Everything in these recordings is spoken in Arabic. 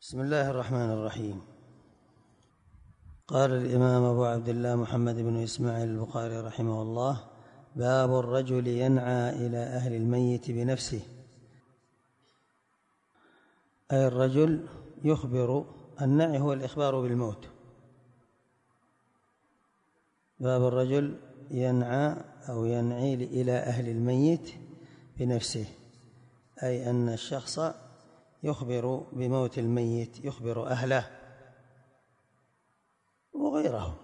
بسم الله الرحمن الرحيم. قال الإمام أبو عبد الله محمد بن إسماعيل البخاري رحمه الله: باب الرجل ينعى إلى أهل الميت بنفسه، أي الرجل يخبر. النعي هو الإخبار بالموت. باب الرجل ينعى أو ينعي إلى أهل الميت بنفسه، أي أن الشخص يخبر بموت الميت، يخبر أهله وغيرهم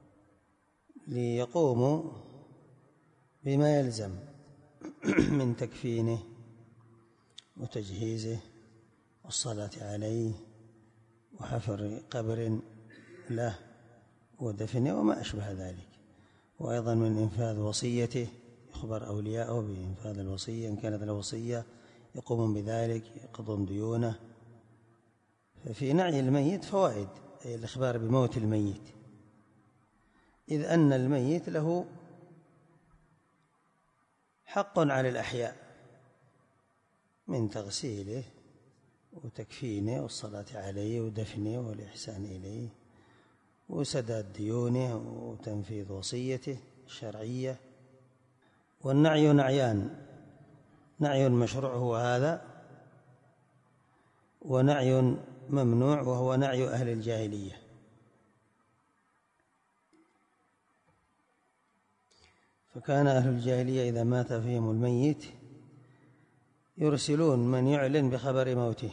ليقوموا بما يلزم من تكفينه وتجهيزه والصلاة عليه وحفر قبر له ودفنه وما أشبه ذلك، وأيضا من إنفاذ وصيته، يخبر أولياءه بإنفاذ الوصية إن كانت له وصية، يقومون بذلك، يقضون ديونه. ففي نعي الميت فوائد، أي الإخبار بموت الميت، إذ أن الميت له حق على الأحياء من تغسيله وتكفينه والصلاة عليه ودفنه والإحسان إليه وسداد ديونه وتنفيذ وصيته الشرعية. والنعي نعيان: نعي مشروع هو هذا، ونعي ممنوع وهو نعي أهل الجاهلية. فكان أهل الجاهلية إذا مات فيهم الميت يرسلون من يعلن بخبر موته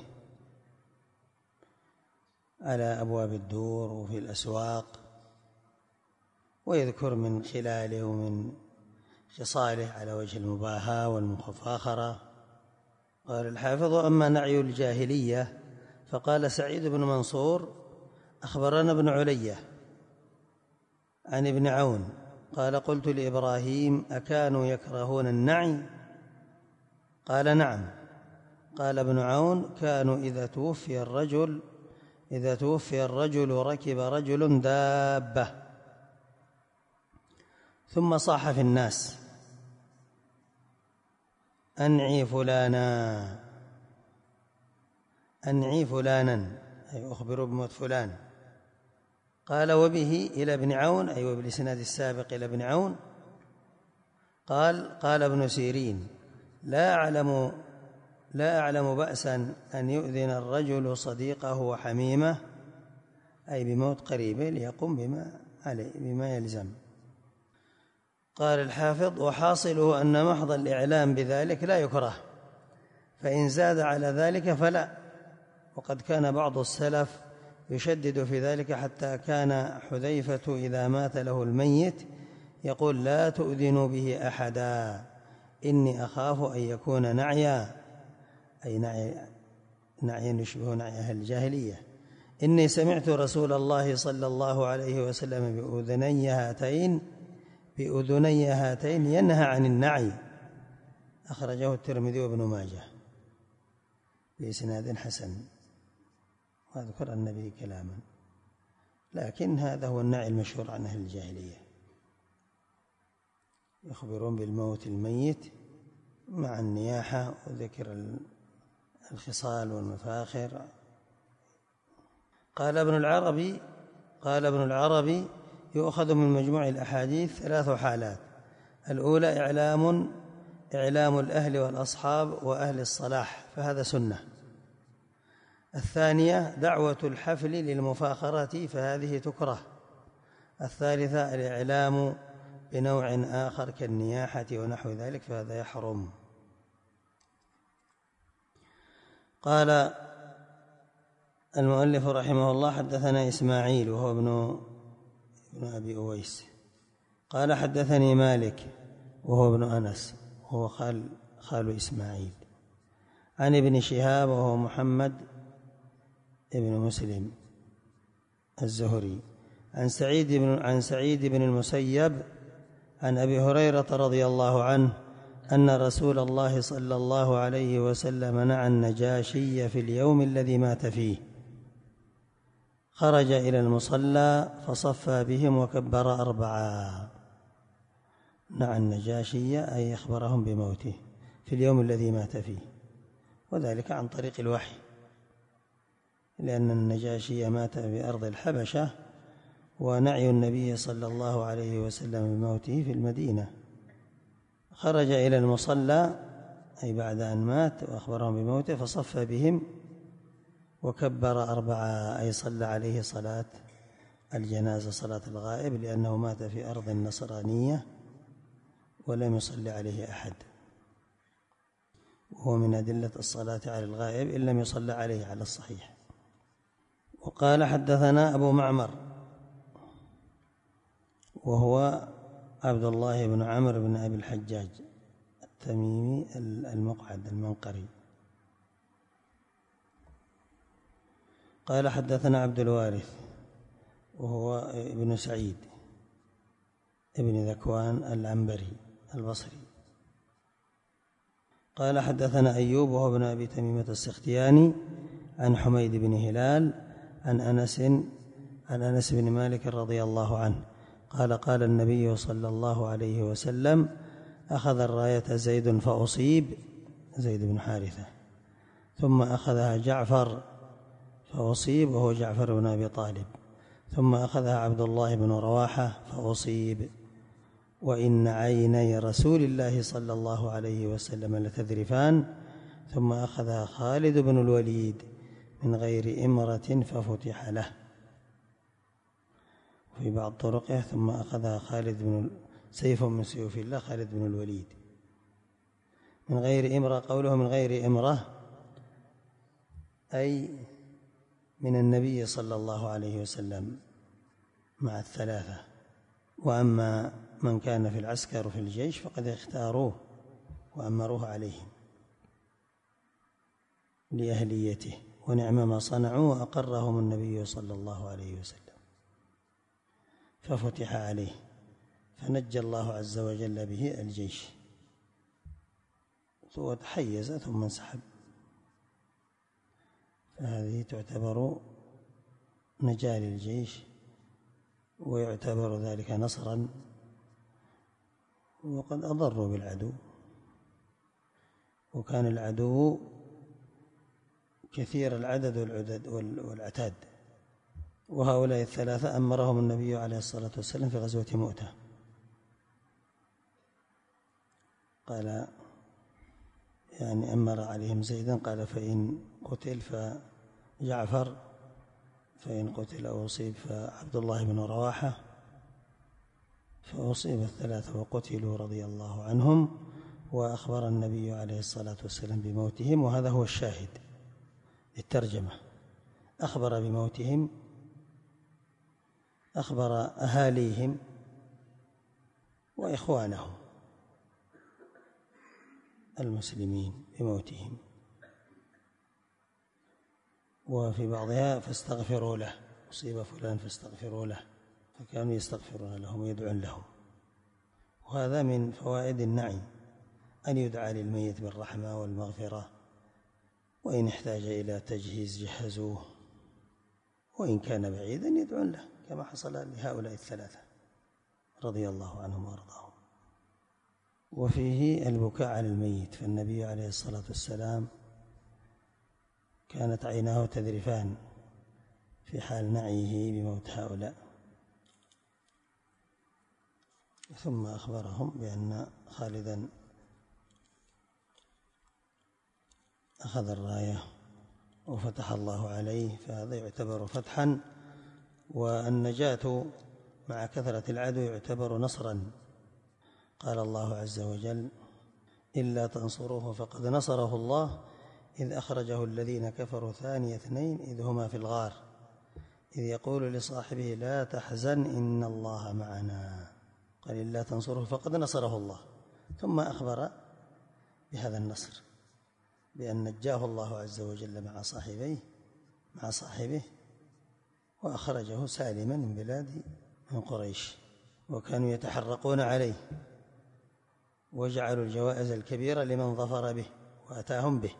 على أبواب الدور وفي الأسواق، ويذكر من خلاله ومن خصاله على وجه المباهاة والمفاخرة. قال الحافظ: أما نعي الجاهلية فقال سعيد بن منصور: أخبرنا ابن علية عن ابن عون قال: قلت لإبراهيم: أكانوا يكرهون النعي؟ قال: نعم. قال ابن عون: كانوا إذا توفي الرجل ركب رجل دابة ثم صاح في الناس: أنعي فلانا، أي أخبروا بموت فلان. قال: وبه إلى ابن عون، أي وبالإسناد السابق إلى ابن عون. قال ابن سيرين: لا أعلم بأسا أن يؤذن الرجل صديقه وحميمه، أي بموت قريبه، ليقوم بما يلزم. قال الحافظ: وحاصله أن محض الإعلام بذلك لا يكره، فإن زاد على ذلك فلا. وقد كان بعض السلف يشدد في ذلك، حتى كان حذيفة إذا مات له الميت يقول: لا تؤذنوا به أحدا إني أخاف أن يكون نعيا، أي نعيا يشبه نعي أهل الجاهلية. إني سمعت رسول الله صلى الله عليه وسلم بأذني هاتين ينهى عن النعي. أخرجه الترمذي وابن ماجه بإسناد حسن، وأذكر النبي كلاما، لكن هذا هو النعي المشهور عن أهل الجاهلية، يخبرون بالموت الميت مع النياحة وذكر الخصال والمفاخر. قال ابن العربي: يؤخذ من مجموع الأحاديث 3 حالات: الأولى إعلام الأهل والأصحاب وأهل الصلاح، فهذا سنة. الثانية دعوة الحفل للمفاخرة، فهذه تكره. الثالثة الإعلام بنوع آخر كالنياحة ونحو ذلك، فهذا يحرم. قال المؤلف رحمه الله: حدثنا إسماعيل وهو ابن أبي أويس قال: حدثني مالك وهو ابن أنس وهو خال إسماعيل، عن ابن شهاب وهو محمد ابن مسلم الزهري، عن سعيد بن المسيب عن أبي هريرة رضي الله عنه أن رسول الله صلى الله عليه وسلم نعى النجاشي في اليوم الذي مات فيه، خرج إلى المصلى فصفى بهم وكبر 4. نعى النجاشي أي أخبرهم بموته في اليوم الذي مات فيه، وذلك عن طريق الوحي، لأن النجاشي مات بأرض الحبشة، ونعي النبي صلى الله عليه وسلم بموته في المدينة. خرج إلى المصلى أي بعد أن مات وأخبرهم بموته، فصف بهم وكبر 4 أي صلى عليه صلاة الجنازة صلاة الغائب، لأنه مات في أرض النصرانية ولم يصلي عليه أحد، وهو من أدلة الصلاة على الغائب إن لم يصلى عليه على الصحيح. وقال حدثنا أبو معمر وهو عبد الله بن عمرو بن أبي الحجاج التميمي المقعد المنقري. قال حدثنا عبد الوارث وهو ابن سعيد ابن ذكوان العنبري البصري. قال حدثنا أيوب وهو ابن أبي تميمة السختياني عن حميد بن هلال عن أنس بن مالك رضي الله عنه قال قال النبي صلى الله عليه وسلم: أخذ الراية زيد فأصيب، زيد بن حارثة، ثم أخذها جعفر فأصيب وهو جعفر بن أبي طالب، ثم أخذها عبد الله بن رواحة فأصيب، وإن عيني رسول الله صلى الله عليه وسلم لتذرفان، ثم أخذها خالد بن الوليد من غير إمرة ففتح له. وفي بعض طرقه ثم أخذها سيف من سيوف الله خالد بن الوليد من غير إمرة. قوله من غير إمرة أي من النبي صلى الله عليه وسلم مع الثلاثة. وأما من كان في العسكر وفي الجيش فقد اختاروه وأمروه عليهم لأهليته، ونعم ما صنعوا وأقرهم النبي صلى الله عليه وسلم ففتح عليه، فنجى الله عز وجل به الجيش وتحيز ثم انسحب، فهذه تعتبر نجاة للجيش ويعتبر ذلك نصرا. وقد أضروا بالعدو، وكان العدو كثير العدد والعتاد، وهؤلاء الثلاثة أمرهم النبي عليه الصلاة والسلام في غزوة مؤتة. قال يعني أمر عليهم زيدا، قال فإن قتل فجعفر، فإن قتل أو أصيب فعبد الله بن رواحة، فأصيب الثلاثة وقتلوا رضي الله عنهم، وأخبر النبي عليه الصلاة والسلام بموتهم. وهذا هو الشاهد للترجمة، أخبر بموتهم، أخبر أهاليهم وإخوانهم المسلمين بموتهم. وفي بعضها فاستغفروا له، أصيب فلان فاستغفروا له، فكانوا يستغفرون لهم ويدعون لهم. وهذا من فوائد النعي أن يدعى للميت بالرحمة والمغفرة، وإن احتاج إلى تجهيز جهزوه، وإن كان بعيدا يدعون له كما حصل لهؤلاء الثلاثة رضي الله عنهم وارضاهم. وفيه البكاء على الميت، فالنبي عليه الصلاة والسلام كانت عيناه تذرفان في حال نعيه بموت هؤلاء، ثم أخبرهم بأن خالدا أخذ الراية وفتح الله عليه، فهذا يعتبر فتحا. والنجاة مع كثرة العدو يعتبر نصرا. قال الله عز وجل: إلا تنصروه فقد نصره الله إذ أخرجه الذين كفروا ثاني اثنين إذ هما في الغار إذ يقول لصاحبه لا تحزن إن الله معنا. قال إلا تنصروه فقد نصره الله، ثم أخبر بهذا النصر بأن نجاه الله عز وجل مع صاحبه وأخرجه سالما من قريش، وكانوا يتحرقون عليه، وجعلوا الجوائز الكبيرة لمن ظفر به وأتاهم به.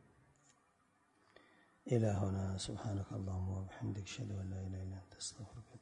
إلى هنا، سبحانك اللهم وبحمدك، أشهد أن لا إله إلا أنت، أستغفرك.